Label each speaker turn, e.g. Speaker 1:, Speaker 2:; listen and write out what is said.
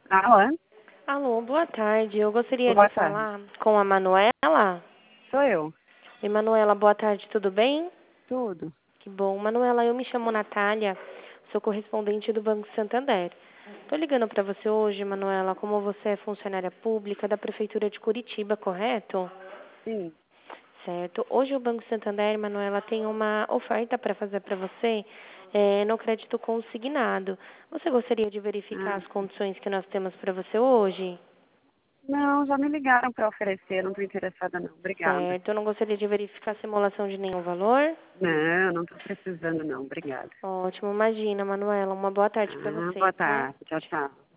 Speaker 1: Alô?
Speaker 2: Alô, boa tarde. Eu gostaria de
Speaker 1: Boa tarde.
Speaker 2: falar com a Manuela.
Speaker 1: Sou eu.
Speaker 2: Oi, Manuela, boa tarde, tudo bem?
Speaker 1: Tudo.
Speaker 2: Que bom. Manuela, eu me chamo Natália, sou correspondente do Banco Santander. Tô ligando para você hoje, Manuela, como você é funcionária pública da Prefeitura de Curitiba, correto?
Speaker 1: Sim.
Speaker 2: Certo. Hoje o Banco Santander, Manuela, tem uma oferta para fazer para você no crédito consignado. Você gostaria de verificar
Speaker 1: Ah,
Speaker 2: as condições que nós temos para você hoje?
Speaker 1: não, já me ligaram para oferecer, não estou interessada não. Obrigada.
Speaker 2: Certo. Eu não gostaria de verificar a simulação de nenhum valor.
Speaker 1: Não, não estou precisando não. Obrigada.
Speaker 2: Ótimo. Imagina, Manuela. Uma boa tarde para
Speaker 1: Ah,
Speaker 2: você,
Speaker 1: boa
Speaker 2: tá?
Speaker 1: tarde. Tchau, tchau.